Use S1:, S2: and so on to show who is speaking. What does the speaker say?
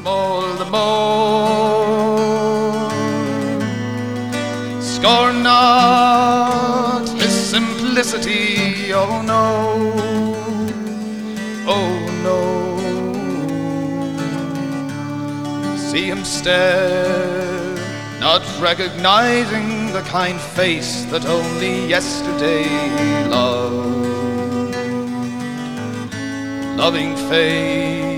S1: all the more. Scorn not his simplicity, oh no, oh no. See him stare, not recognizing the kind face that only yesterday he loved. Loving face